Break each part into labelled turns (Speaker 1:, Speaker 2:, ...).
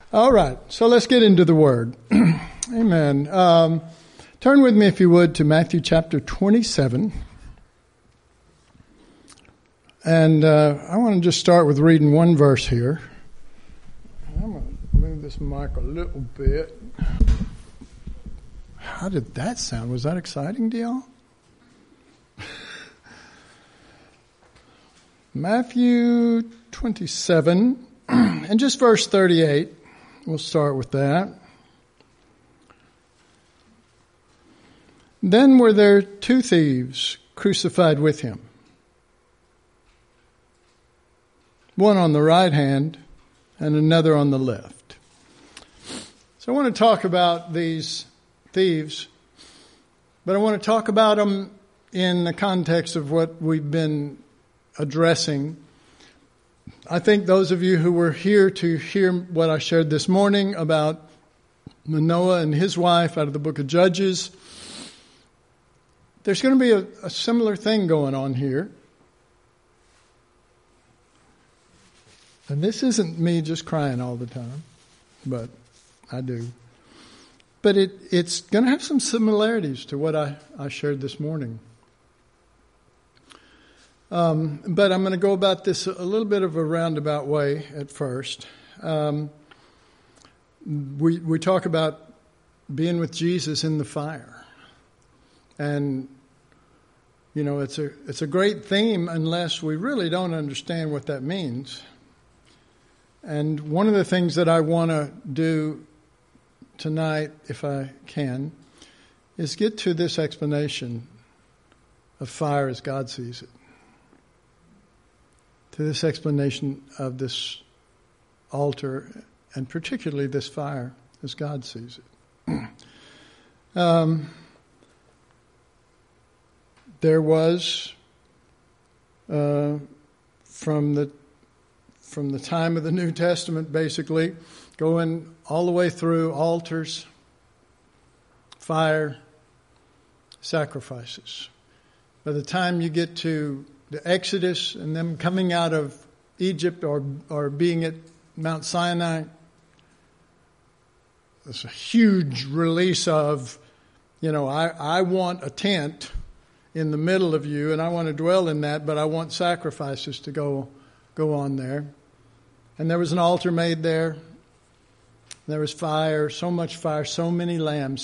Speaker 1: All right, so let's get into the Word. Amen. Turn with me, if you would, to Matthew chapter 27. And I want to just start with reading one verse here. I'm going to move this mic a little bit. How did that sound? Was that exciting to y'all? Matthew 27, and just verse 38. We'll start with that. Then were there two thieves crucified with him, one on the right hand and another on the left. So I want to talk about these thieves, but I want to talk about them in the context of what we've been addressing. I think those of you who were here to hear what I shared this morning about Manoah and his wife out of the book of Judges, there's going to be a similar thing going on here. And this isn't me just crying all the time, but I do. But it's going to have some similarities to what I shared this morning. But I'm going to go about this a little bit of a roundabout way at first. We talk about being with Jesus in the fire. And, you know, it's a great theme unless we really don't understand what that means. And one of the things that I want to do tonight, if I can, is get to this explanation of fire as God sees it. To this explanation of this altar, and particularly this fire as God sees it. There was, from the time of the New Testament, basically, going all the way through altars, fire, sacrifices. By the time you get to the Exodus and them coming out of Egypt or being at Mount Sinai, it's a huge release of, you know, I want a tent in the middle of you and I want to dwell in that, but I want sacrifices to go on there. And there was an altar made there. There was fire, so much fire, so many lambs,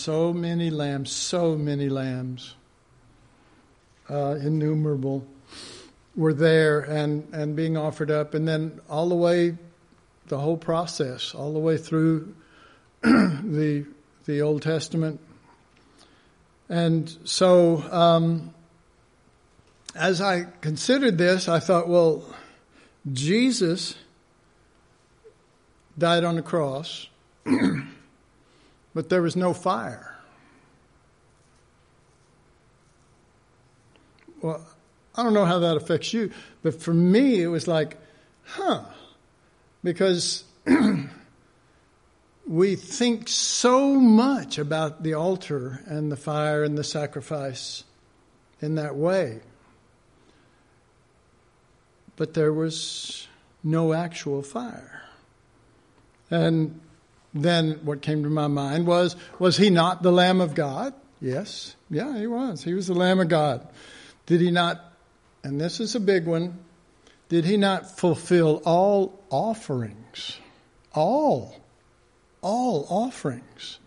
Speaker 1: innumerable were there and being offered up. And then all the way, the whole process, all the way through the Old Testament. And so as I considered this, I thought, well, Jesus died on the cross, but there was no fire. Well, I don't know how that affects you, but for me it was like, because we think so much about the altar and the fire and the sacrifice in that way. But there was no actual fire. And then what came to my mind was he not the Lamb of God? Yes. Yeah, he was. He was the Lamb of God. Did he not, and this is a big one, did he not fulfill all offerings? All offerings.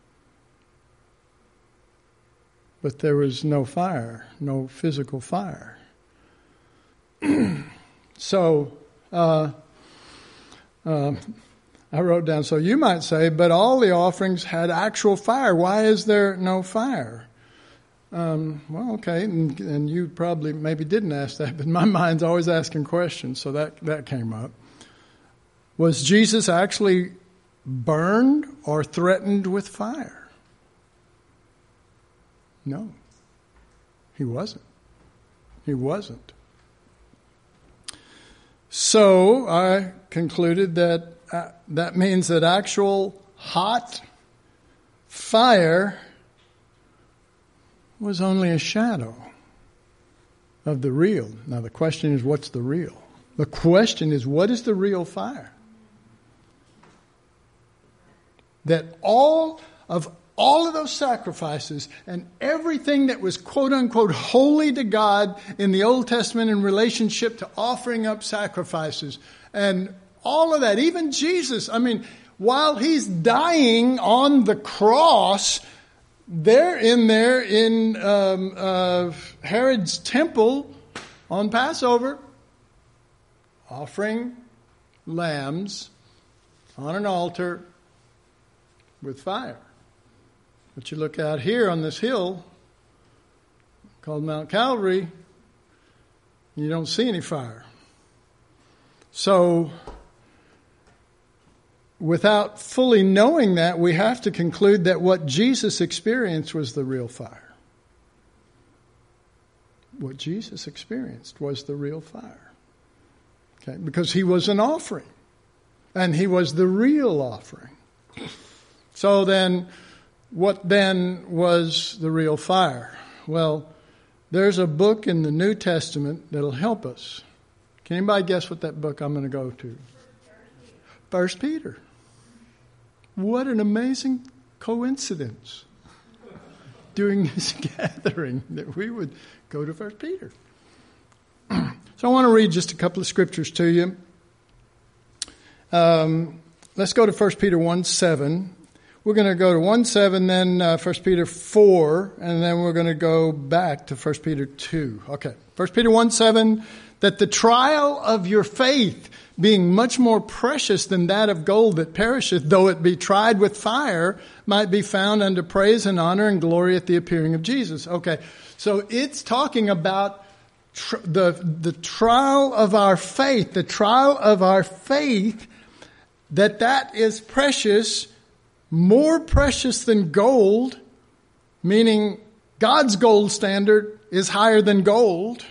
Speaker 1: But there was no fire, no physical fire. So, I wrote down, so you might say, but all the offerings had actual fire. Why is there no fire? Well, okay, and you probably maybe didn't ask that, but my mind's always asking questions, so that came up. Was Jesus actually burned or threatened with fire? No, he wasn't. He wasn't. So I concluded that that means that actual hot fire was only a shadow of the real. Now the question is, what's the real? The question is, what is the real fire? that all of those sacrifices and everything that was quote unquote holy to God in the Old Testament in relationship to offering up sacrifices and all of that, even Jesus, I mean, while he's dying on the cross, they're in there in Herod's temple on Passover, offering lambs on an altar with fire. But you look out here on this hill called Mount Calvary, you don't see any fire. So, without fully knowing that, we have to conclude that what Jesus experienced was the real fire. What Jesus experienced was the real fire. Okay? Because he was an offering. And he was the real offering. So then, what then was the real fire? Well, there's a book in the New Testament that'll help us. Can anybody guess what that book I'm going to go to? 1 Peter. What an amazing coincidence during this gathering that we would go to 1 Peter. So I want to read just a couple of scriptures to you. Let's go to 1 Peter 1:7. We're going to go to 1:7, then 1 Peter 4, and then we're going to go back to 1 Peter 2. Okay, 1 Peter 1:7, that the trial of your faith, being much more precious than that of gold that perisheth, though it be tried with fire, might be found unto praise and honor and glory at the appearing of Jesus. Okay, so it's talking about the trial of our faith, that is precious, more precious than gold, meaning God's gold standard is higher than gold.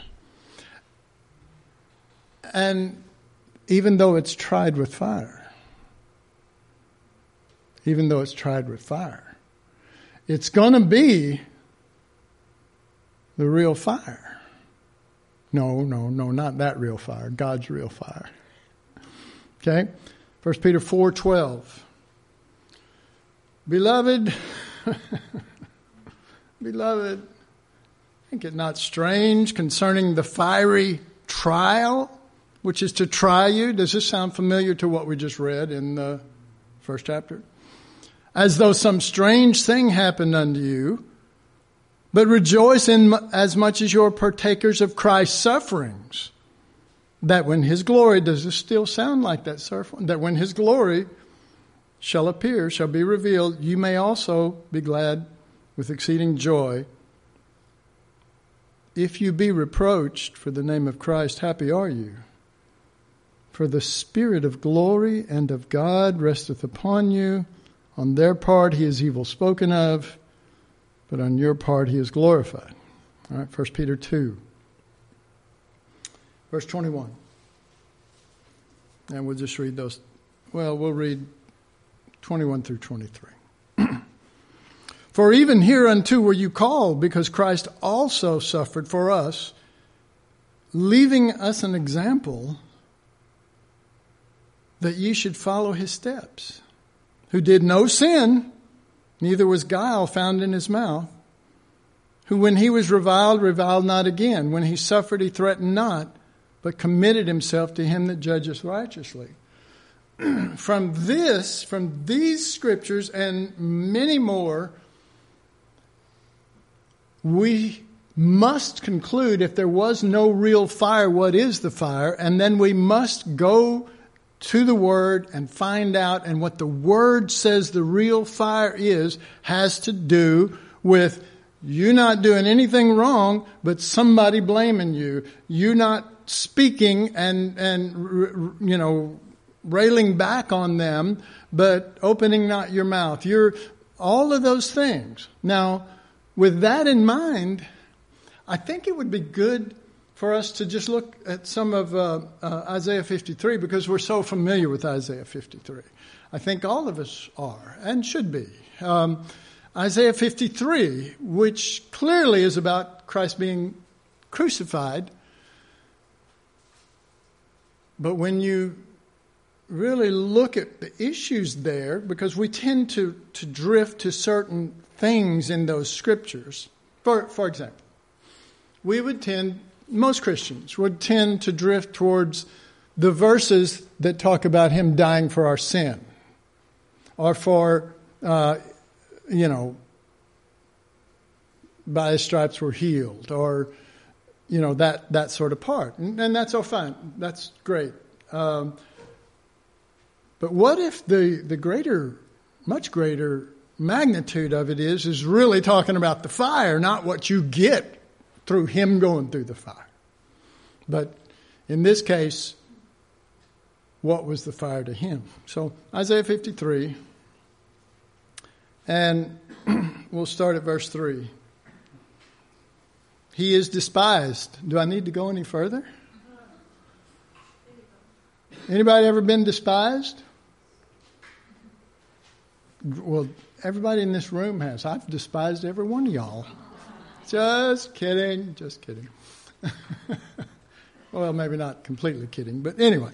Speaker 1: And even though it's tried with fire, it's going to be the real fire. No, not that real fire, God's real fire. Okay? 1 Peter 4:12. Beloved, think it not strange concerning the fiery trial, which is to try you. Does this sound familiar to what we just read in the first chapter? As though some strange thing happened unto you, but rejoice in as much as you're partakers of Christ's sufferings, that when his glory, does this still sound like that, sir? That when his glory shall be revealed, you may also be glad with exceeding joy. If you be reproached for the name of Christ, happy are you. For the Spirit of glory and of God resteth upon you. On their part he is evil spoken of, but on your part he is glorified. All right, 1 Peter 2, verse 21. And we'll just read those. Well, we'll read 21 through 23. For even hereunto were you called, because Christ also suffered for us, leaving us an example that ye should follow his steps, who did no sin, neither was guile found in his mouth, who when he was reviled not again. When he suffered, he threatened not, but committed himself to him that judgeth righteously. From these scriptures and many more, we must conclude, if there was no real fire, what is the fire? And then we must go to the Word and find out, and what the Word says the real fire is has to do with you not doing anything wrong, but somebody blaming you. You not speaking and railing back on them, but opening not your mouth. All of those things. Now, with that in mind, I think it would be good for us to just look at some of Isaiah 53, because we're so familiar with Isaiah 53. I think all of us are and should be. Isaiah 53, which clearly is about Christ being crucified. But when you really look at the issues there, because we tend to drift to certain things in those scriptures. For example, most Christians would tend to drift towards the verses that talk about him dying for our sin, or for, by his stripes we're healed, or, that sort of part. And that's all fine. That's great. But what if the much greater magnitude of it is really talking about the fire, not what you get through him going through the fire. But in this case, what was the fire to him? So Isaiah 53, and we'll start at verse 3. He is despised. Do I need to go any further? Anybody ever been despised? Well, everybody in this room has. I've despised every one of y'all. Just kidding. Just kidding. Well, maybe not completely kidding, but anyway.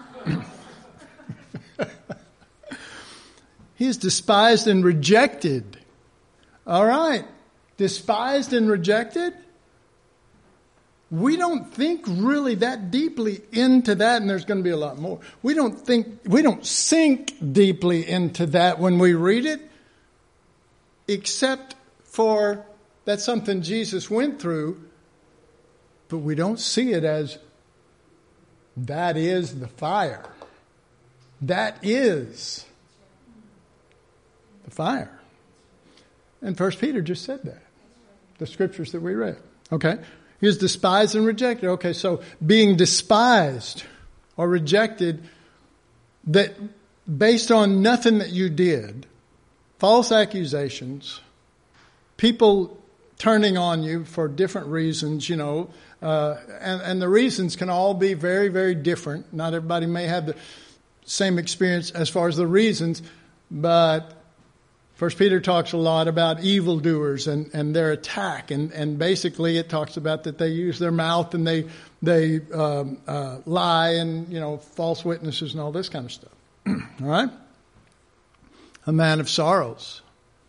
Speaker 1: He is despised and rejected. All right. Despised and rejected? We don't think really that deeply into that, and there's going to be a lot more. We don't sink deeply into that when we read it, except for that's something Jesus went through, but we don't see it as that is the fire. That is the fire. And 1 Peter just said that. The scriptures that we read. Okay? He is despised and rejected. Okay, so being despised or rejected, that based on nothing that you did, false accusations, people turning on you for different reasons, and the reasons can all be very, very different. Not everybody may have the same experience as far as the reasons, but First Peter talks a lot about evildoers and their attack, and basically it talks about that they use their mouth and they lie and false witnesses and all this kind of stuff. All right, a man of sorrows,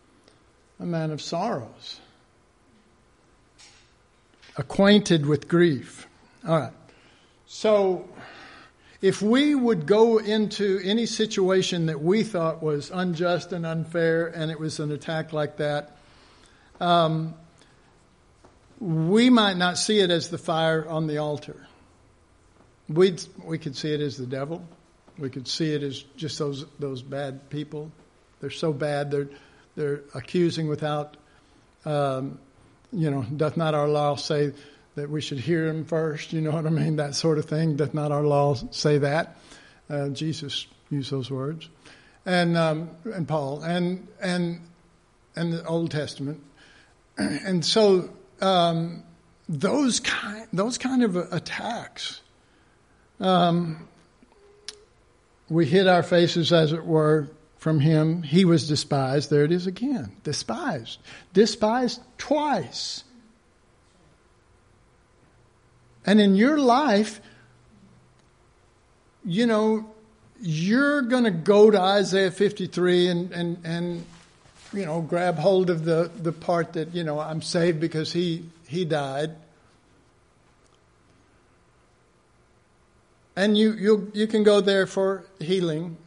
Speaker 1: acquainted with grief. All right, so if we would go into any situation that we thought was unjust and unfair, and it was an attack like that, we might not see it as the fire on the altar. We could see it as the devil. We could see it as just those bad people. They're so bad. They're accusing without, doth not our law say that we should hear him first, you know what I mean? That sort of thing. Doth not our law say that? Jesus used those words. And Paul and the Old Testament. And so those kind of attacks, we hid our faces, as it were, from him. He was despised. There it is again. Despised. Despised twice. And in your life, you're going to go to Isaiah 53 and grab hold of the part that, I'm saved because he died. And you can go there for healing.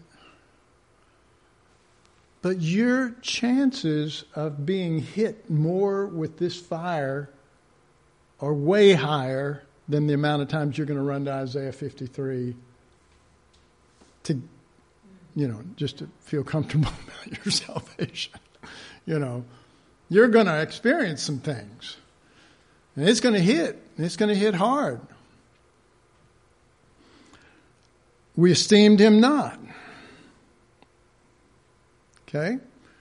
Speaker 1: But your chances of being hit more with this fire are way higher than the amount of times you're going to run to Isaiah 53 to, just to feel comfortable about your salvation. You're going to experience some things. And it's going to hit. It's going to hit hard. We esteemed him not. Okay?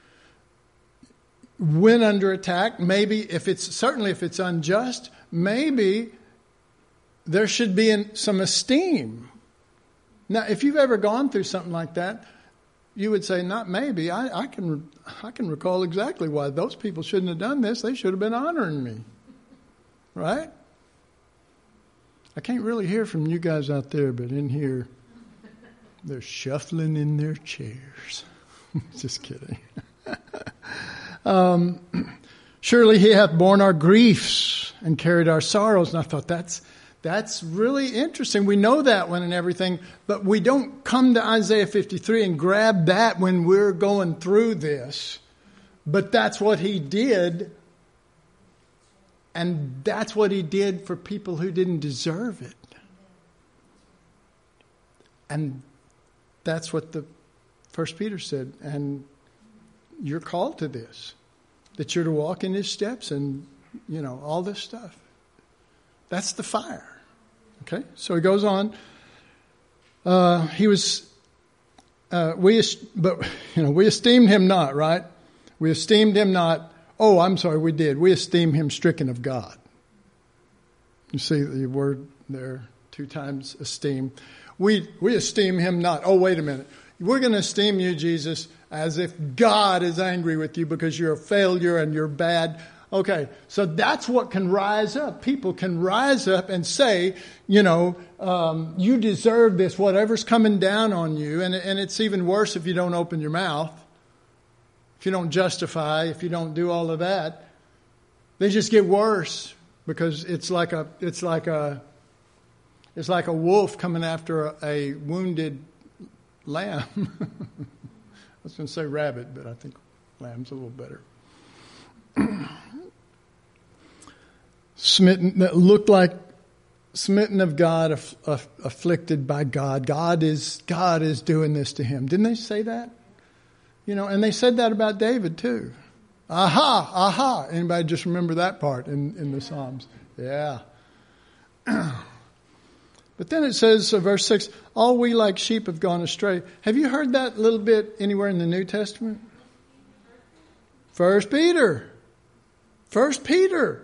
Speaker 1: When under attack, maybe if it's unjust, maybe there should be some esteem. Now, if you've ever gone through something like that, you would say, not maybe. I can recall exactly why those people shouldn't have done this. They should have been honoring me. Right? I can't really hear from you guys out there, but in here, They're shuffling in their chairs. Just kidding. Surely he hath borne our griefs and carried our sorrows. And I thought that's really interesting. We know that one and everything, but we don't come to Isaiah 53 and grab that when we're going through this. But that's what he did. And that's what he did for people who didn't deserve it. And that's what the First Peter said. And you're called to this. That you're to walk in his steps and, all this stuff. That's the fire. Okay? So he goes on. We esteemed him not, right? We esteemed him not. Oh, I'm sorry, we did. We esteem him stricken of God. You see the word there 2 times, esteem. We esteem him not. Oh, wait a minute. We're going to esteem you, Jesus, as if God is angry with you because you're a failure and you're bad. Okay, so that's what can rise up. People can rise up and say, you deserve this, whatever's coming down on you. And it's even worse if you don't open your mouth. If you don't justify, if you don't do all of that. They just get worse because it's like a wolf coming after a wounded lamb. I was going to say rabbit, but I think lamb's a little better. Smitten, that looked like smitten of God, afflicted by God. God is doing this to him. Didn't they say that? And they said that about David too. Aha, aha. Anybody just remember that part in the Psalms? Yeah. But then it says, verse 6, all we like sheep have gone astray. Have you heard that little bit anywhere in the New Testament? 1 Peter. 1 Peter.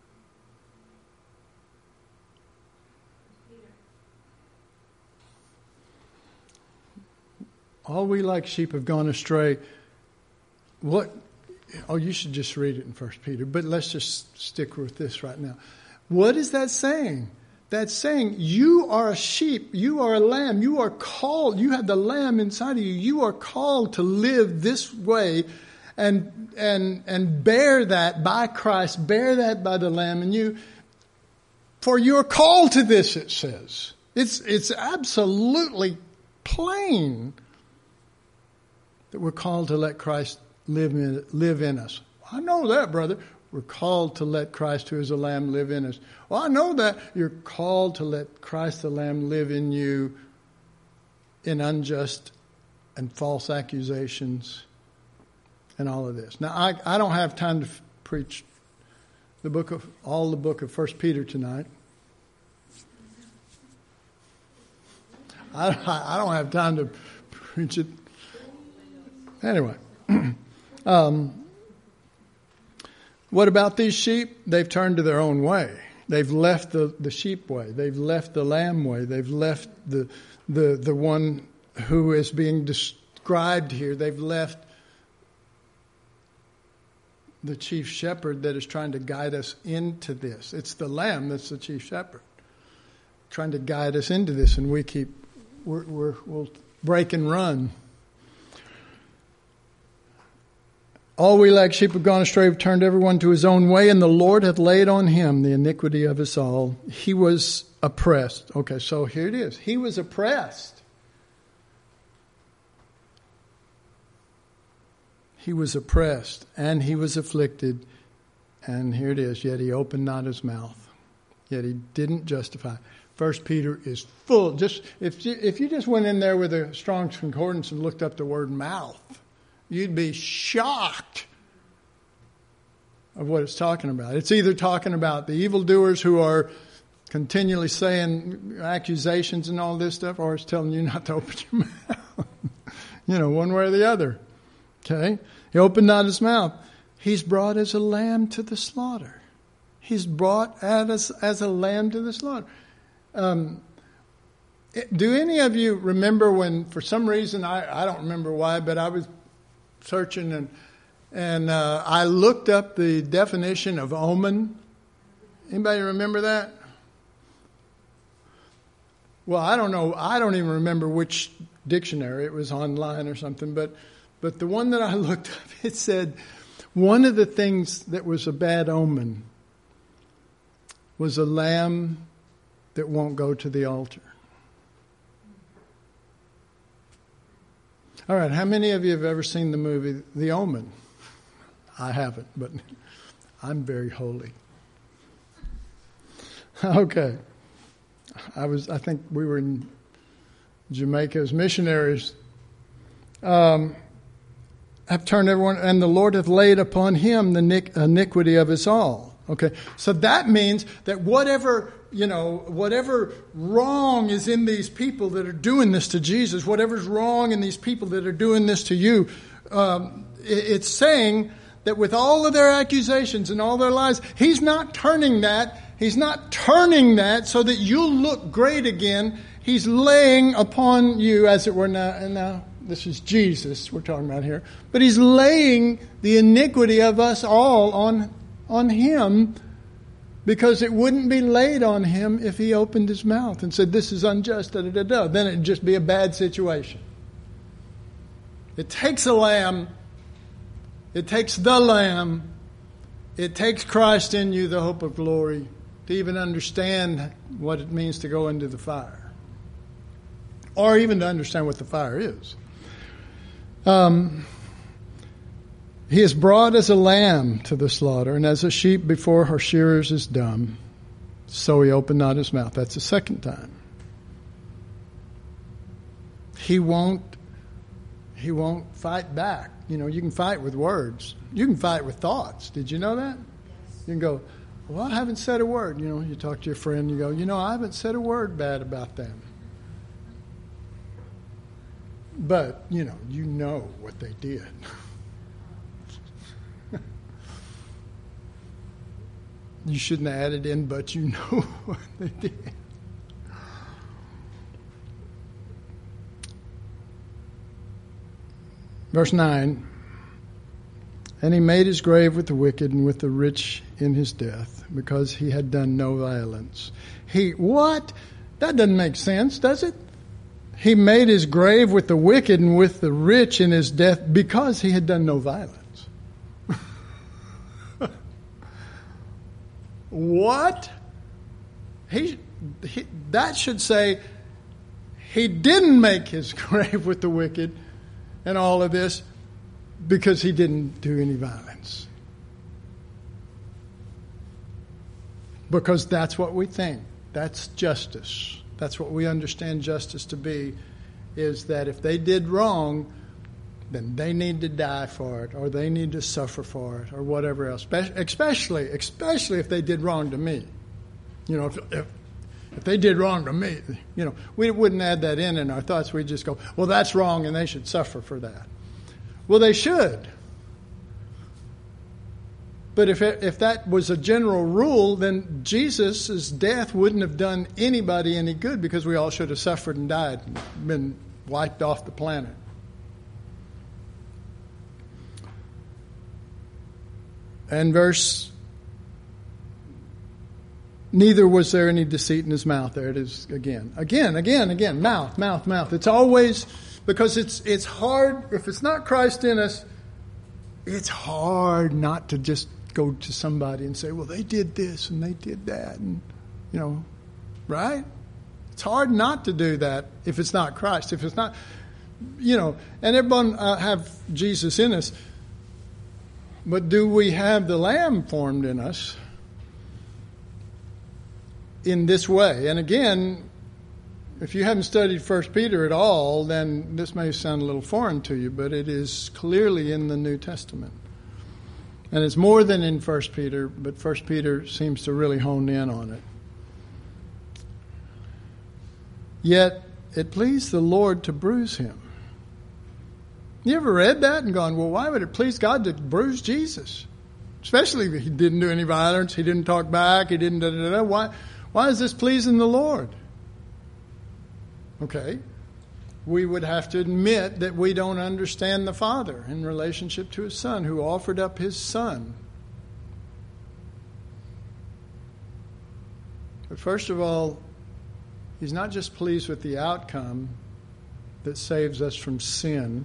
Speaker 1: All we like sheep have gone astray. What? Oh, you should just read it in 1 Peter. But let's just stick with this right now. What is that saying? That's saying you are a sheep, you are a lamb, you are called, you have the lamb inside of you. You are called to live this way and bear that by Christ, bear that by the lamb in you. For you are called to this, it says. It's absolutely plain that we're called to let Christ live in us. I know that, brother. We're called to let Christ, who is a lamb, live in us. Well, I know that. You're called to let Christ the lamb live in you in unjust and false accusations and all of this. Now, I don't have time to preach the book of 1 Peter tonight. I don't have time to preach it. Anyway, what about these sheep? They've turned to their own way. They've left the sheep way. They've left the lamb way. They've left the one who is being described here. They've left the chief shepherd that is trying to guide us into this. It's the lamb that's the chief shepherd, trying to guide us into this, and we'll break and run. All we like sheep have gone astray, have turned everyone to his own way, and the Lord hath laid on him the iniquity of us all. He was oppressed. Okay, so here it is. He was oppressed. He was oppressed, and he was afflicted, and here it is. Yet he opened not his mouth. Yet he didn't justify. 1 Peter is full. Just if you just went in there with a Strong's Concordance and looked up the word mouth, you'd be shocked of what it's talking about. It's either talking about the evildoers who are continually saying accusations and all this stuff, or it's telling you not to open your mouth. One way or the other. Okay? He opened not his mouth. He's brought as a lamb to the slaughter. He's brought as a lamb to the slaughter. Do any of you remember when, for some reason, I don't remember why, but I was searching and I looked up the definition of omen. Anybody remember that? Well, I don't know. I don't even remember which dictionary. It was online or something. But the one that I looked up, it said one of the things that was a bad omen was a lamb that won't go to the altar. All right, how many of you have ever seen the movie The Omen? I haven't, but I'm very holy. Okay. I think we were in Jamaica as missionaries. Have turned everyone, and the Lord hath laid upon him the iniquity of us all. Okay, so that means that whatever wrong is in these people that are doing this to Jesus, whatever's wrong in these people that are doing this to you, it's saying that with all of their accusations and all their lies, He's not turning that. He's not turning that so that you'll look great again. He's laying upon you, as it were, now this is Jesus we're talking about here, but He's laying the iniquity of us all on Him, because it wouldn't be laid on Him if He opened His mouth and said, this is unjust, Then it'd just be a bad situation. It takes a lamb. It takes the Lamb. It takes Christ in you, the hope of glory, to even understand what it means to go into the fire. Or even to understand what the fire is. He is brought as a lamb to the slaughter, and as a sheep before her shearers is dumb, so He opened not His mouth. That's the second time. He won't fight back. You can fight with words. You can fight with thoughts. Did you know that? Yes. You can go, well, I haven't said a word. You talk to your friend, you go, I haven't said a word bad about them. But, you know what they did. You shouldn't have added in, but you know what they did. Verse 9, and He made His grave with the wicked and with the rich in his death, because he had done no violence. What? That doesn't make sense, does it? He made His grave with the wicked and with the rich in his death because He had done no violence. What? That should say He didn't make His grave with the wicked and all of this because He didn't do any violence. Because that's what we think. That's justice. That's what we understand justice to be, is that if they did wrong, then they need to die for it, or they need to suffer for it, or whatever else. Especially if they did wrong to me. If they did wrong to me, we wouldn't add that in our thoughts. We'd just go, well, that's wrong, and they should suffer for that. Well, they should. But if that was a general rule, then Jesus' death wouldn't have done anybody any good, because we all should have suffered and died and been wiped off the planet. And verse, neither was there any deceit in His mouth. There it is again. Again. Mouth. It's always, because it's hard, if it's not Christ in us, it's hard not to just go to somebody and say, well, they did this and they did that. And, right? It's hard not to do that if it's not Christ. If it's not, and everyone have Jesus in us. But do we have the Lamb formed in us in this way? And again, if you haven't studied 1 Peter at all, then this may sound a little foreign to you, but it is clearly in the New Testament. And it's more than in 1 Peter, but 1 Peter seems to really hone in on it. Yet it pleased the Lord to bruise Him. You ever read that and gone, well, why would it please God to bruise Jesus? Especially if He didn't do any violence, He didn't talk back, He didn't da-da-da-da. Why is this pleasing the Lord? Okay. We would have to admit that we don't understand the Father in relationship to His Son, who offered up His Son. But first of all, He's not just pleased with the outcome, that saves us from sin.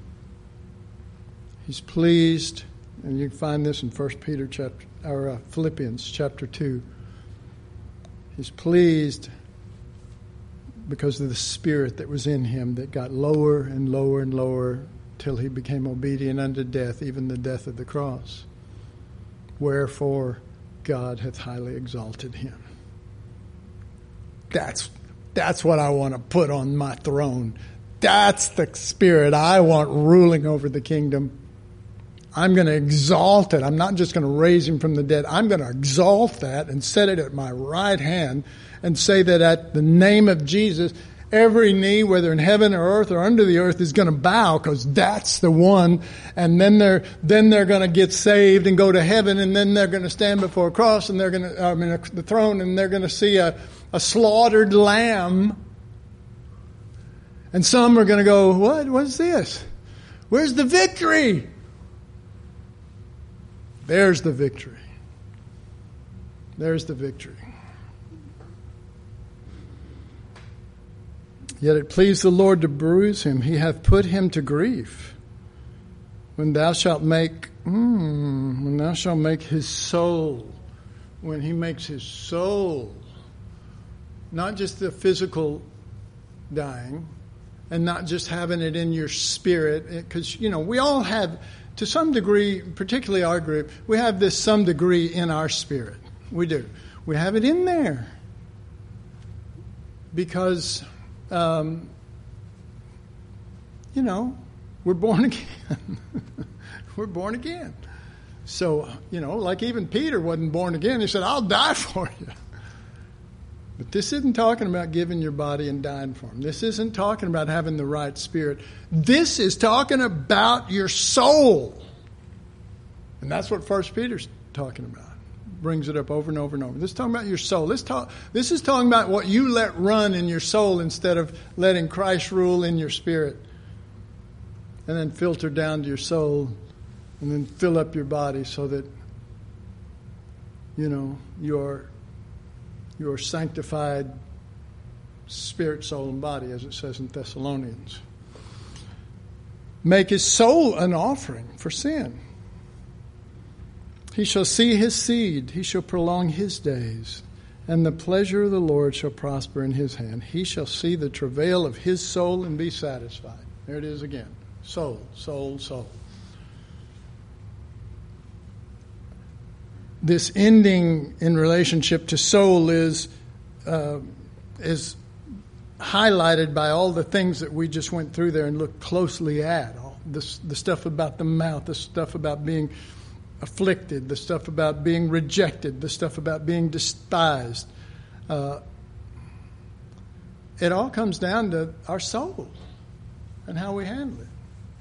Speaker 1: He's pleased, and you can find this in Philippians chapter 2. He's pleased because of the Spirit that was in him that got lower and lower and lower till he became obedient unto death, even the death of the cross. Wherefore God hath highly exalted him. That's what I want to put on my throne. That's the Spirit I want ruling over the kingdom. I'm going to exalt it. I'm not just going to raise him from the dead. I'm going to exalt that and set it at my right hand and say that at the name of Jesus, every knee, whether in heaven or earth or under the earth, is going to bow, because that's the one. And then they're going to get saved and go to heaven, and then they're going to stand before a cross, and the throne, and they're going to see a slaughtered lamb. And some are going to go, what? What's this? Where's the victory? There's the victory. There's the victory. Yet it pleased the Lord to bruise him. He hath put him to grief. When thou shalt make his soul, when he makes his soul, not just the physical dying, and not just having it in your spirit, because, we all have, to some degree, particularly our group, we have this some degree in our spirit. We do. We have it in there. Because, we're born again. We're born again. So, like even Peter wasn't born again. He said, I'll die for you. But this isn't talking about giving your body and dying for him. This isn't talking about having the right spirit. This is talking about your soul. And that's what 1 Peter's talking about. Brings it up over and over and over. This is talking about your soul. This is talking about what you let run in your soul instead of letting Christ rule in your spirit. And then filter down to your soul. And then fill up your body so that, your sanctified spirit, soul, and body, as it says in Thessalonians. Make his soul an offering for sin. He shall see his seed. He shall prolong his days. And the pleasure of the Lord shall prosper in his hand. He shall see the travail of his soul and be satisfied. There it is again. Soul, soul, soul. This ending in relationship to soul is highlighted by all the things that we just went through there and looked closely at. The stuff about the mouth, the stuff about being afflicted, the stuff about being rejected, the stuff about being despised. It all comes down to our soul and how we handle it.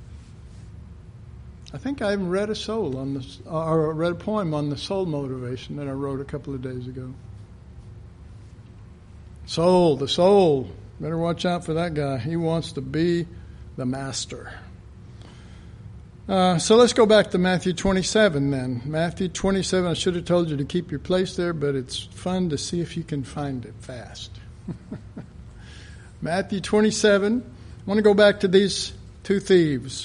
Speaker 1: I think I even read a poem on the soul motivation that I wrote a couple of days ago. Soul, the soul. Better watch out for that guy. He wants to be the master. So let's go back to Matthew 27 then. Matthew 27, I should have told you to keep your place there, but it's fun to see if you can find it fast. Matthew 27. I want to go back to these two thieves.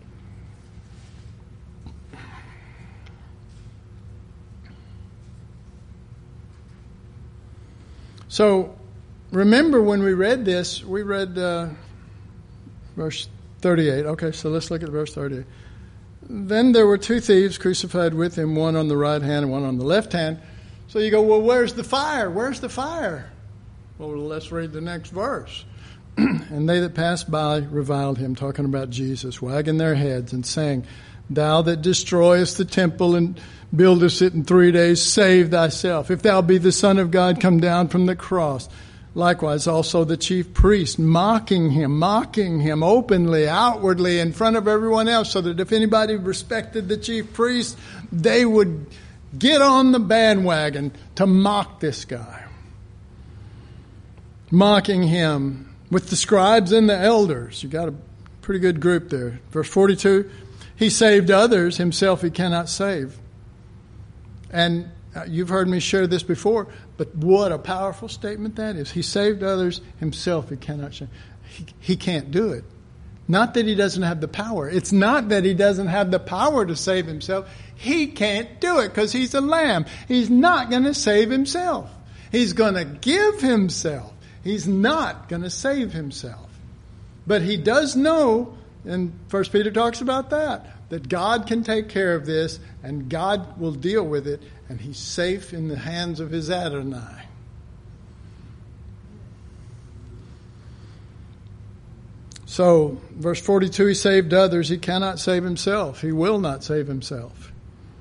Speaker 1: So, remember when we read this, we read verse 38. Okay, so let's look at verse 38. Then there were two thieves crucified with him, one on the right hand and one on the left hand. So you go, well, where's the fire? Where's the fire? Well, let's read the next verse. And they that passed by reviled him, talking about Jesus, wagging their heads and saying, Thou that destroyest the temple and buildest it in 3 days, save thyself. If thou be the Son of God, come down from the cross. Likewise also the chief priest, mocking him openly, outwardly, in front of everyone else, so that if anybody respected the chief priest, they would get on the bandwagon to mock this guy. Mocking him with the scribes and the elders. You got a pretty good group there. Verse 42, he saved others, himself he cannot save. And you've heard me share this before, but what a powerful statement that is. He saved others, himself he cannot save. he can't do it. Not that he doesn't have the power. It's not that he doesn't have the power to save himself. He can't do it because he's a lamb. He's not going to save himself. He's going to give himself. He's not going to save himself. But he does know, and 1 Peter talks about that God can take care of this and God will deal with it, and he's safe in the hands of his Adonai. So, verse 42, he saved others. He cannot save himself. He will not save himself.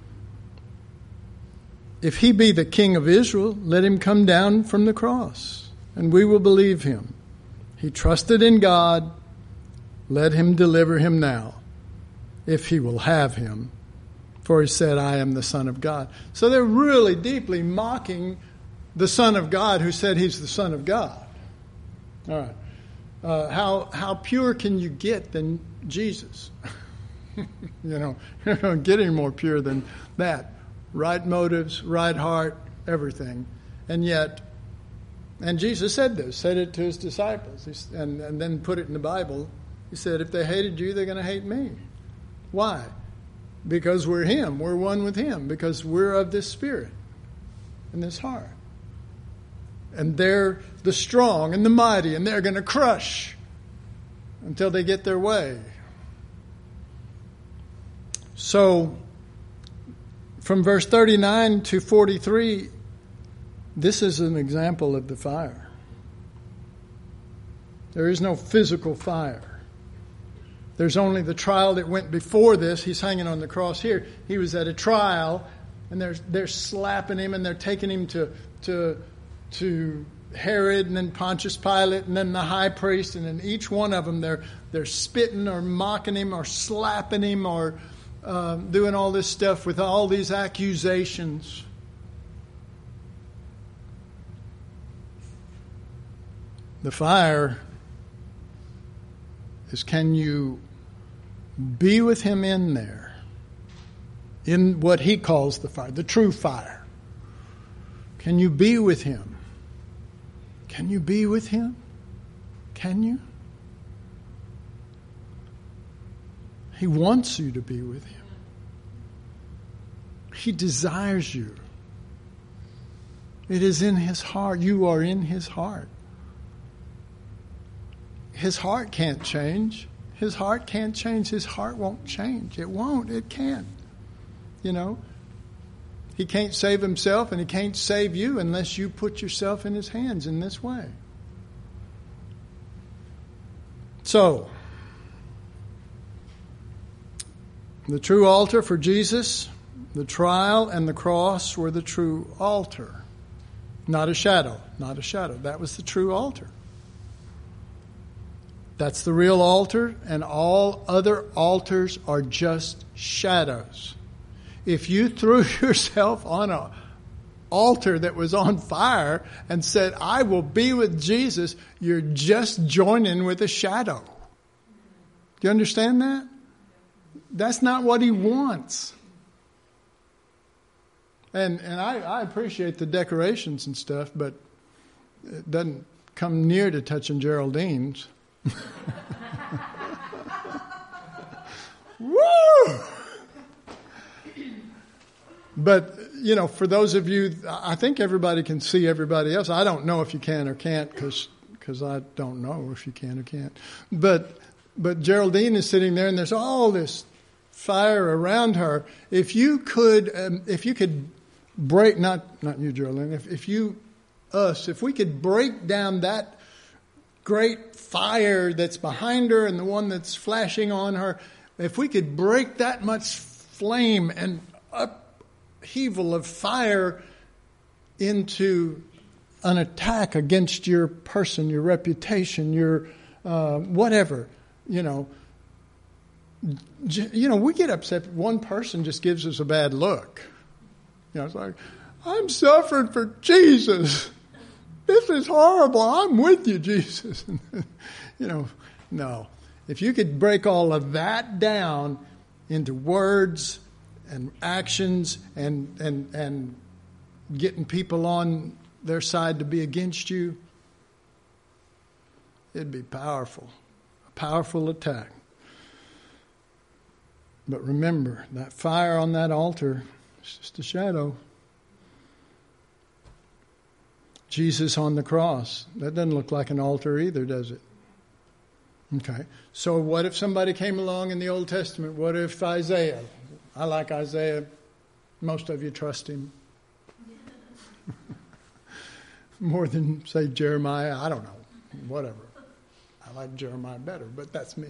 Speaker 1: If he be the King of Israel, let him come down from the cross, and we will believe him. He trusted in God. Let him deliver him now, if he will have him. For he said, I am the Son of God. So they're really deeply mocking the Son of God who said he's the Son of God. All right. How pure can you get than Jesus? You're not going to get any more pure than that. Right motives, right heart, everything. And Jesus said it to his disciples, and then put it in the Bible. He said, if they hated you, they're going to hate me. Why? Because we're him. We're one with him. Because we're of this spirit and this heart. And they're the strong and the mighty, and they're going to crush until they get their way. So, from verse 39 to 43, this is an example of the fire. There is no physical fire. There's only the trial that went before this. He's hanging on the cross here. He was at a trial, and they're slapping him, and they're taking him to Herod, and then Pontius Pilate, and then the high priest, and in each one of them they're spitting or mocking him or slapping him or doing all this stuff with all these accusations. The fire is, can you be with him in there, in what he calls the fire, the true fire? Can you be with him? Can you be with him? Can you? He wants you to be with him. He desires you. It is in his heart. You are in his heart. His heart can't change. His heart can't change. His heart won't change. It won't. It can't. He can't save himself, and he can't save you unless you put yourself in his hands in this way. So, the true altar for Jesus, the trial and the cross were the true altar. Not a shadow. Not a shadow. That was the true altar. That's the real altar, and all other altars are just shadows. If you threw yourself on an altar that was on fire and said, I will be with Jesus, you're just joining with a shadow. Do you understand that? That's not what he wants. And I appreciate the decorations and stuff, but it doesn't come near to touching Geraldine's. Woo! But, for those of you, I think everybody can see everybody else. I don't know if you can or can't because I don't know if you can or can't. But Geraldine is sitting there, and there's all this fire around her. If you could break, not you, Geraldine, if we could break down that great fire that's behind her and the one that's flashing on her, if we could break that much flame and upheaval of fire into an attack against your person, your reputation, your whatever, we get upset. One person just gives us a bad look. It's like, I'm suffering for Jesus. This is horrible. I'm with you, Jesus. No. If you could break all of that down into words and actions and getting people on their side to be against you, it'd be powerful. A powerful attack. But remember, that fire on that altar is just a shadow. Jesus on the cross, that doesn't look like an altar either, does it? Okay. So what if somebody came along in the Old Testament? What if Isaiah? I like Isaiah. Most of you trust him. More than, say, Jeremiah. I don't know. Whatever. I like Jeremiah better, but that's me.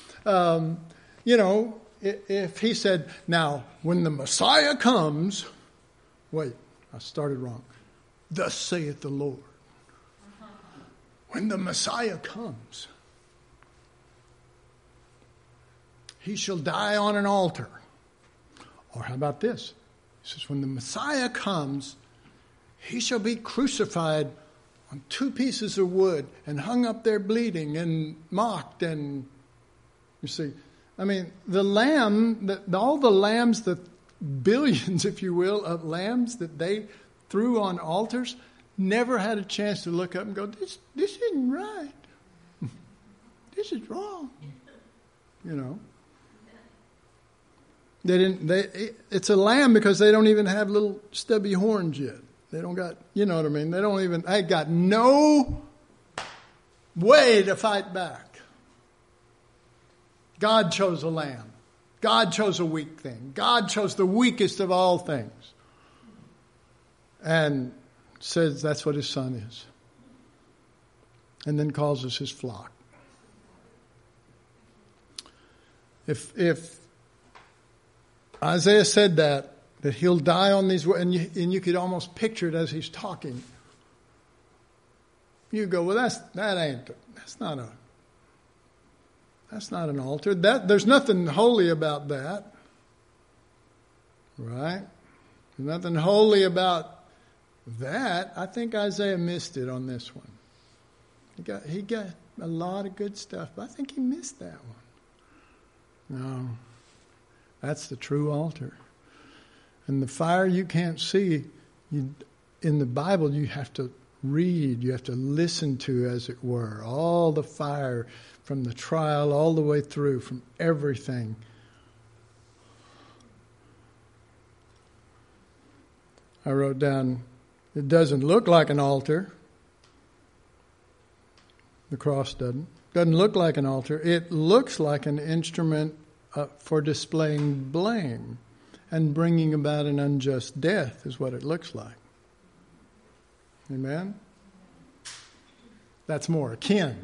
Speaker 1: If he said, now, when the Messiah comes, wait, I started wrong. Thus saith the Lord. When the Messiah comes, he shall die on an altar. Or how about this? He says, when the Messiah comes, he shall be crucified on 2 pieces of wood and hung up there bleeding and mocked. And you see, I mean, the lamb, all the lambs, the billions, if you will, of lambs that they threw on altars, never had a chance to look up and go, this isn't right. This is wrong. You know. It's a lamb because they don't even have little stubby horns yet. They don't got, you know what I mean? They got no way to fight back. God chose a lamb. God chose a weak thing. God chose the weakest of all things. And says that's what his son is. And then calls us his flock. If Isaiah said that he'll die on these words, and you could almost picture it as he's talking. You go, well, that's not an altar. There's nothing holy about that. Right? There's nothing holy about that. I think Isaiah missed it on this one. He got a lot of good stuff, but I think he missed that one. No. That's the true altar. And the fire you can't see, in the Bible you have to read, you have to listen to, as it were, all the fire from the trial all the way through, from everything. I wrote down, it doesn't look like an altar. The cross doesn't look like an altar. It looks like an instrument for displaying blame and bringing about an unjust death is what it looks like. Amen? That's more akin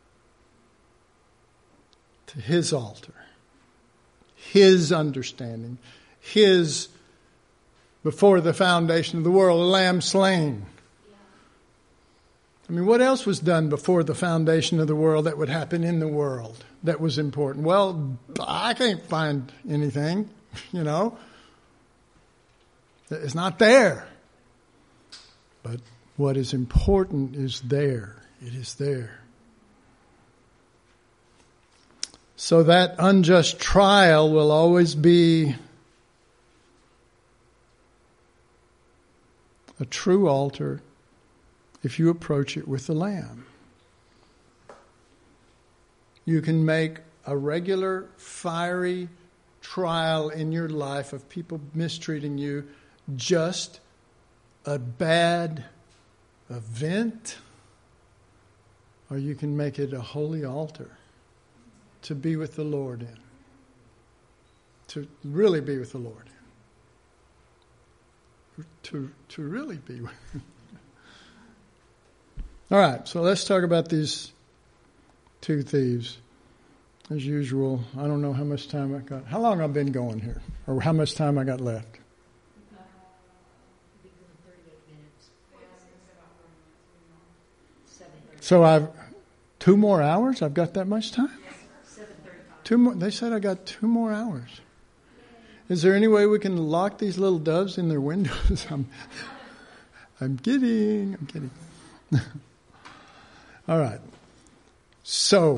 Speaker 1: to his altar, his understanding, his, before the foundation of the world, a lamb slain. I mean, what else was done before the foundation of the world that would happen in the world that was important? Well, I can't find anything, you know. It's not there. But what is important is there. It is there. So that unjust trial will always be a true altar if you approach it with the lamb. You can make a regular fiery trial in your life of people mistreating you just a bad event, or you can make it a holy altar to be with the Lord in. To really be with the Lord in. To really be with Him. All right, so let's talk about these 2 thieves. As usual, I don't know how much time I got. How long I've been going here? Or how much time I got left?
Speaker 2: 38 minutes.
Speaker 1: So I've 2 more hours? I've got that much time?
Speaker 2: 7:35.
Speaker 1: 2 more. They said I got 2 more hours. Is there any way we can lock these little doves in their windows? I'm kidding. All right. So,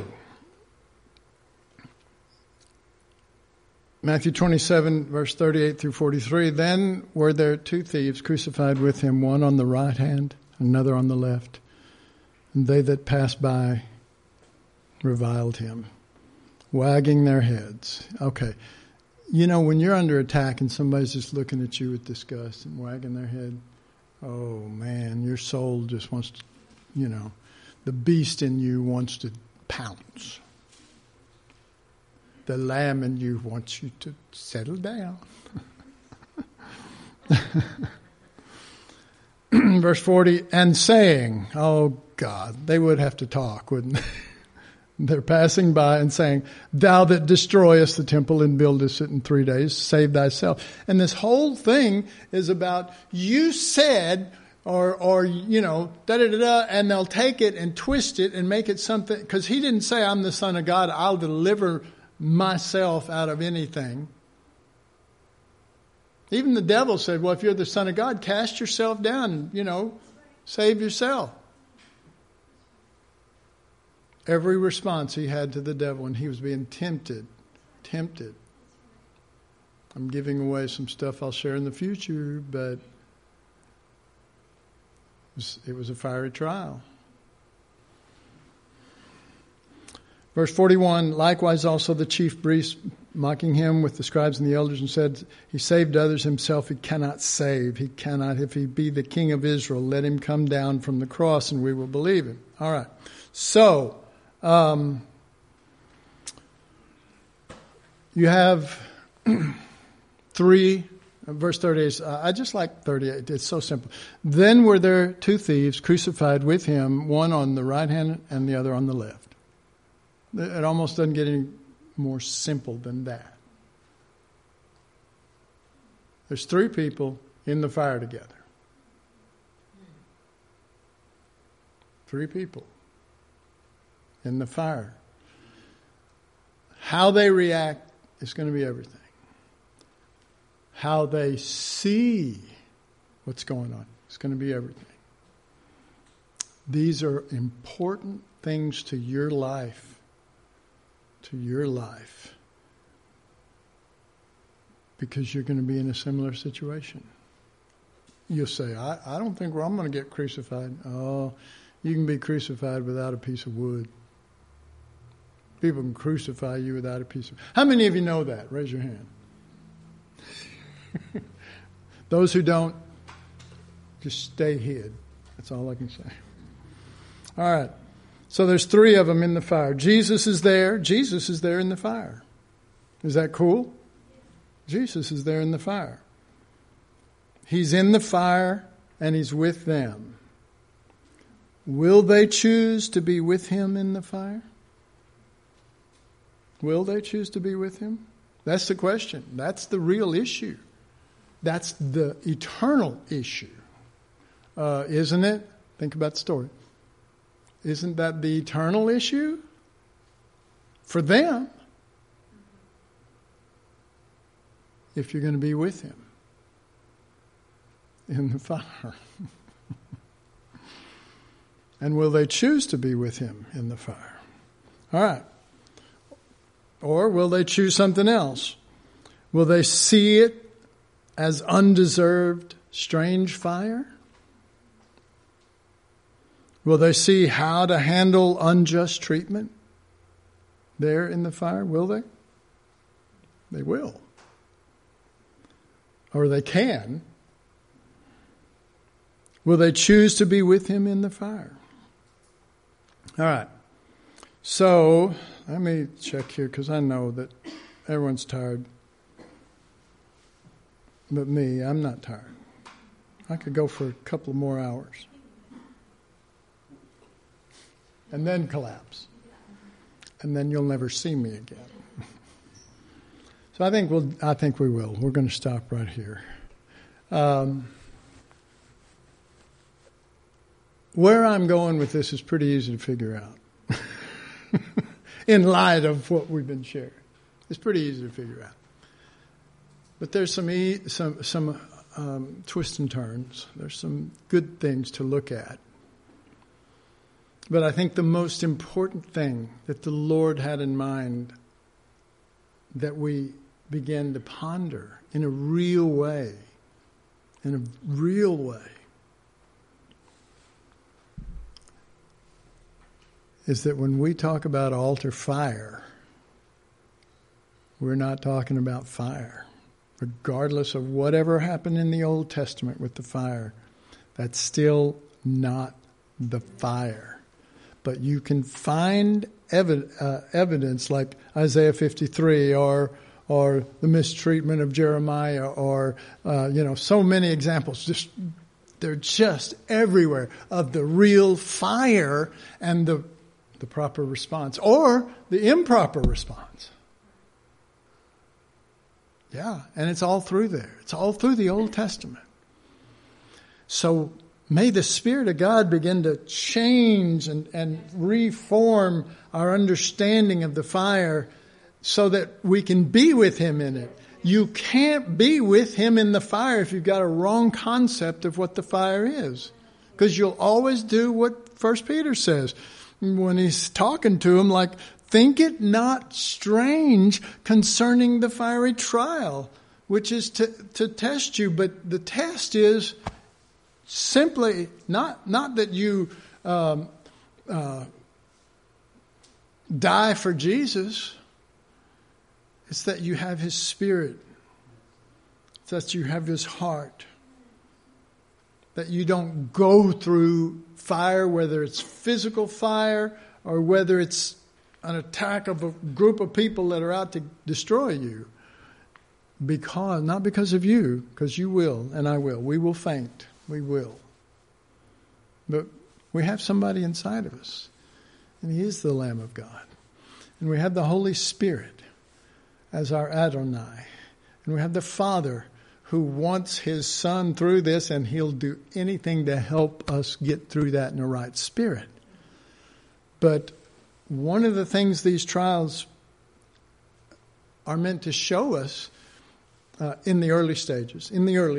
Speaker 1: Matthew 27, verse 38 through 43. Then were there 2 thieves crucified with him, one on the right hand, another on the left. And they that passed by reviled him, wagging their heads. Okay. You know, when you're under attack and somebody's just looking at you with disgust and wagging their head, oh man, your soul just wants to, you know, the beast in you wants to pounce. The lamb in you wants you to settle down. Verse 40, and saying, oh God, they would have to talk, wouldn't they? They're passing by and saying, thou that destroyest the temple and buildest it in 3 days, save thyself. And this whole thing is about, you said, or you know, da-da-da-da, and they'll take it and twist it and make it something, because he didn't say, I'm the Son of God, I'll deliver myself out of anything. Even the devil said, well, if you're the Son of God, cast yourself down and, you know, save yourself. Every response he had to the devil when he was being tempted. I'm giving away some stuff I'll share in the future, but it was a fiery trial. Verse 41, likewise also the chief priests mocking him with the scribes and the elders and said, he saved others, himself he cannot save. He cannot, if he be the king of Israel, let him come down from the cross and we will believe him. All right. So, you have 3, verse 38. I just like 38. It's so simple. Then were there 2 thieves crucified with him, one on the right hand and the other on the left. It almost doesn't get any more simple than that. There's 3 people in the fire together. 3 people in the fire. How they react is going to be everything. How they see what's going on is going to be everything. These are important things to your life. To your life. Because you're going to be in a similar situation. You'll say, I don't think I'm going to get crucified. Oh, you can be crucified without a piece of wood. People can crucify you without a piece of... How many of you know that? Raise your hand. Those who don't, just stay hid. That's all I can say. All right. So there's 3 of them in the fire. Jesus is there. Jesus is there in the fire. Is that cool? Jesus is there in the fire. He's in the fire and he's with them. Will they choose to be with him in the fire? Will they choose to be with him? That's the question. That's the real issue. That's the eternal issue. Isn't it? Think about the story. Isn't that the eternal issue? For them. If you're going to be with him in the fire. And will they choose to be with him in the fire? All right. Or will they choose something else? Will they see it as undeserved, strange fire? Will they see how to handle unjust treatment there in the fire? Will they? They will. Or they can. Will they choose to be with him in the fire? All right. So, let me check here because I know that everyone's tired. But me, I'm not tired. I could go for a couple more hours. And then collapse. And then you'll never see me again. So I think we will. We're going to stop right here. Where I'm going with this is pretty easy to figure out. In light of what we've been sharing. It's pretty easy to figure out. But there's some twists and turns. There's some good things to look at. But I think the most important thing that the Lord had in mind that we begin to ponder in a real way, is that when we talk about altar fire, we're not talking about fire. Regardless of whatever happened in the Old Testament with the fire, that's still not the fire. But you can find evidence like Isaiah 53 or the mistreatment of Jeremiah or, so many examples. They're just everywhere of the real fire and the proper response or the improper response. Yeah, and it's all through there. It's all through the Old Testament. So may the Spirit of God begin to change and reform our understanding of the fire so that we can be with Him in it. You can't be with Him in the fire if you've got a wrong concept of what the fire is. Because you'll always do what 1 Peter says when he's talking to him, like, think it not strange concerning the fiery trial, which is to test you. But the test is simply not that you die for Jesus. It's that you have His Spirit. It's that you have His heart. That you don't go through fire, whether it's physical fire or whether it's an attack of a group of people that are out to destroy you. Not because of you, because you will and I will. We will faint. We will. But we have somebody inside of us. And He is the Lamb of God. And we have the Holy Spirit as our Adonai. And we have the Father who wants His Son through this, and He'll do anything to help us get through that in the right spirit. But one of the things these trials are meant to show us in the early stages,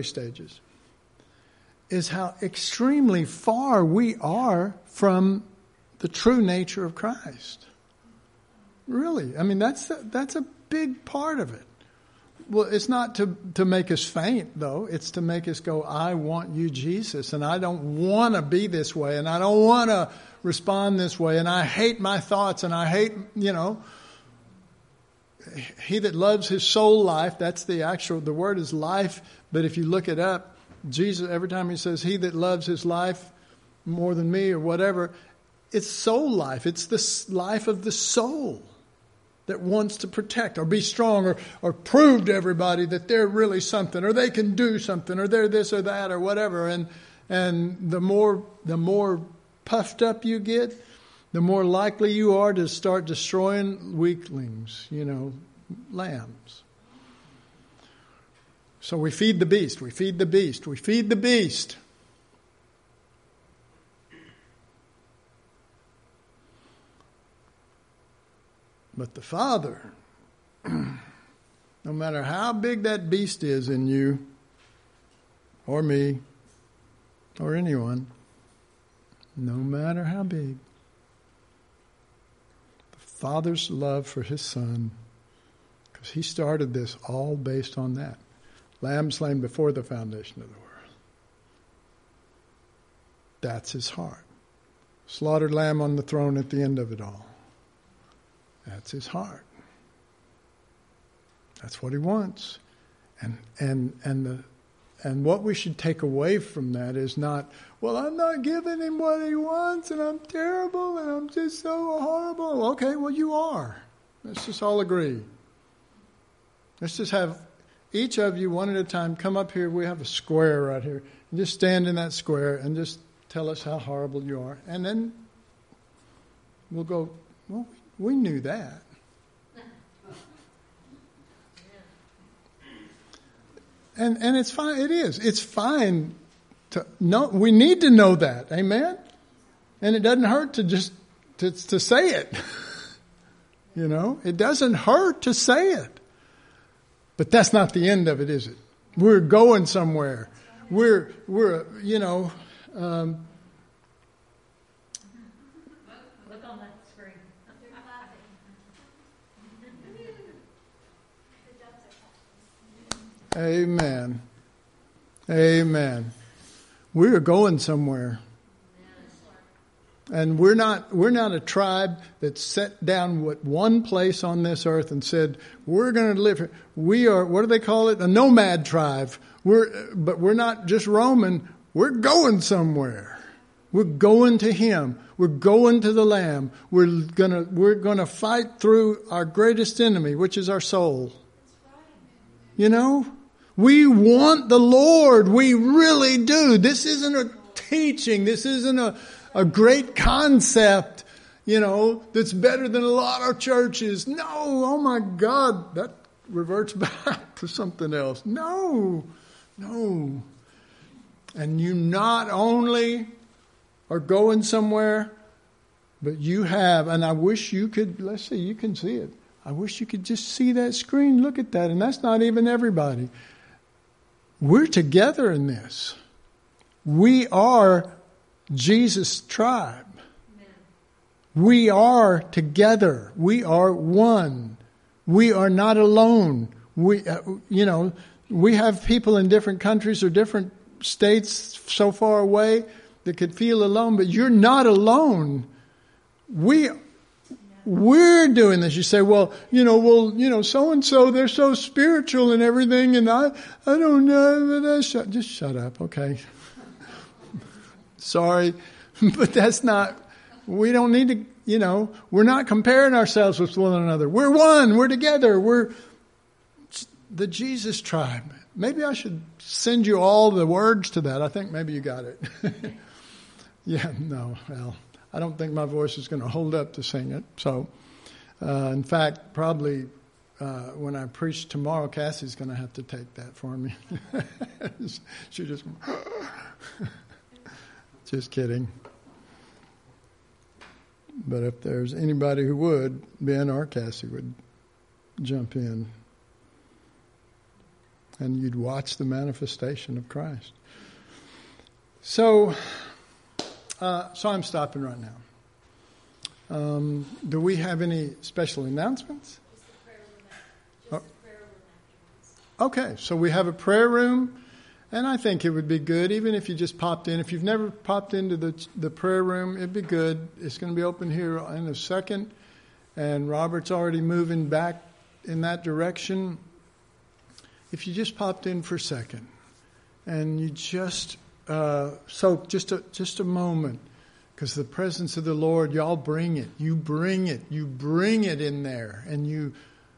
Speaker 1: is how extremely far we are from the true nature of Christ. Really, I mean, that's a big part of it. Well, it's not to make us faint, though. It's to make us go, I want you, Jesus, and I don't want to be this way, and I don't want to respond this way, and I hate my thoughts, and I hate, he that loves his soul life, that's the word is life, but if you look it up, Jesus, every time He says, he that loves his life more than me or whatever, it's soul life. It's the life of the soul that wants to protect or be strong or prove to everybody that they're really something or they can do something or they're this or that or whatever. And the more puffed up you get, the more likely you are to start destroying weaklings, lambs. So we feed the beast, we feed the beast, we feed the beast. But the Father, no matter how big that beast is in you, or me, or anyone, no matter how big, the Father's love for His Son, because He started this all based on that. Lamb slain before the foundation of the world. That's His heart. Slaughtered lamb on the throne at the end of it all. That's His heart. That's what He wants. And what we should take away from that is not, well, I'm not giving Him what He wants and I'm terrible and I'm just so horrible. Okay, well, you are. Let's just all agree. Let's just have each of you one at a time come up here. We have a square right here. And just stand in that square and just tell us how horrible you are. And then we'll go, well, we knew that. And it's fine. It is. It's fine to know. We need to know that. Amen? And it doesn't hurt to just to say it. It doesn't hurt to say it. But that's not the end of it, is it? We're going somewhere. We're
Speaker 2: Look on that screen.
Speaker 1: Amen. Amen. We're going somewhere. And we're not a tribe that set down one place on this earth and said, we're going to live here. We are, what do they call it? A nomad tribe. But we're not just roaming. We're going somewhere. We're going to Him. We're going to the Lamb. We're gonna fight through our greatest enemy, which is our soul. You know? We want the Lord. We really do. This isn't a teaching. This isn't a great concept, that's better than a lot of churches. No, oh my God, that reverts back to something else. No. And you not only are going somewhere, but you have, and I wish you could, let's see, you can see it. I wish you could just see that screen. Look at that. And that's not even everybody. We're together in this. We are Jesus' tribe. Amen. We are together. We are one. We are not alone. We have people in different countries or different states so far away that could feel alone, but you're not alone. We're doing this. You say, so and so, they're so spiritual and everything, and I don't know. Just shut up, okay? Sorry, but that's not. We don't need to. We're not comparing ourselves with one another. We're one. We're together. We're the Jesus tribe. Maybe I should send you all the words to that. I think maybe you got it. Yeah, no, well, I don't think my voice is going to hold up to sing it. So, in fact, probably when I preach tomorrow, Cassie's going to have to take that for me. She just kidding. But if there's anybody who would, Ben or Cassie would jump in. And you'd watch the manifestation of Christ. So I'm stopping right now. Do we have any special announcements? Okay, so we have a prayer room, and I think it would be good, even if you just popped in. If you've never popped into the prayer room, it'd be good. It's going to be open here in a second, and Robert's already moving back in that direction. If you just popped in for a second, and you just just a moment, because the presence of the Lord, y'all bring it. You bring it in there, and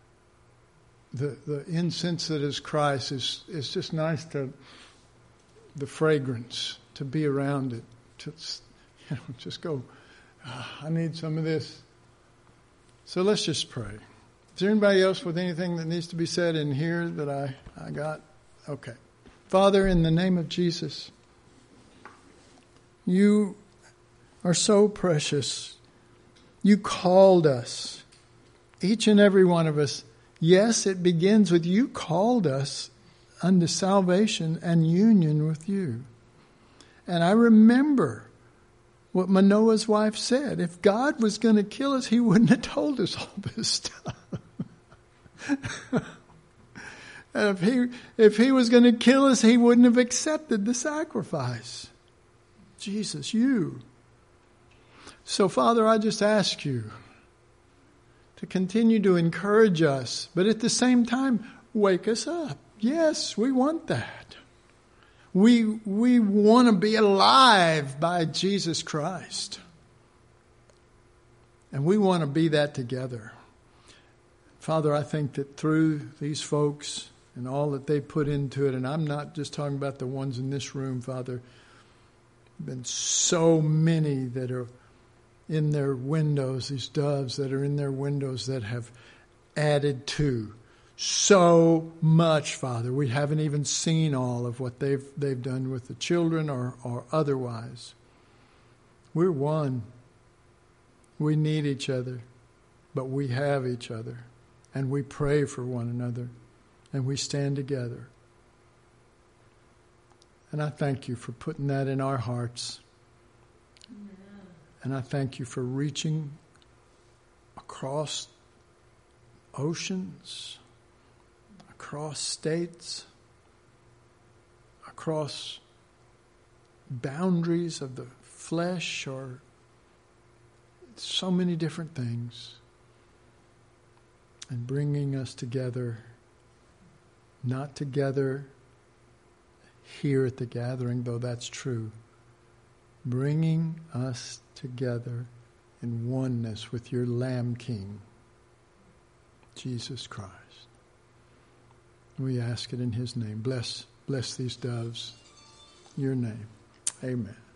Speaker 1: the incense that is Christ is just nice the fragrance to be around it. To just go, I need some of this. So let's just pray. Is there anybody else with anything that needs to be said in here that I got? Okay. Father, in the name of Jesus, you are so precious. You called us, each and every one of us. Yes, it begins with you called us unto salvation and union with you. And I remember what Manoah's wife said. If God was going to kill us, He wouldn't have told us all this stuff. And if he was going to kill us, He wouldn't have accepted the sacrifice. Jesus, you. So, Father, I just ask you to continue to encourage us, but at the same time, wake us up. Yes, we want that. We want to be alive by Jesus Christ. And we want to be that together. Father, I think that through these folks and all that they put into it, and I'm not just talking about the ones in this room, Father, there have been so many that are in their windows, these doves that are in their windows that have added to so much, Father. We haven't even seen all of what they've done with the children or otherwise. We're one. We need each other, but we have each other. And we pray for one another, and we stand together. And I thank you for putting that in our hearts. Amen. And I thank you for reaching across oceans, across states, across boundaries of the flesh or so many different things, and bringing us together, not together here at the gathering, though that's true, bringing us together in oneness with your Lamb King, Jesus Christ. We ask it in his name. Bless these doves. Your name. Amen.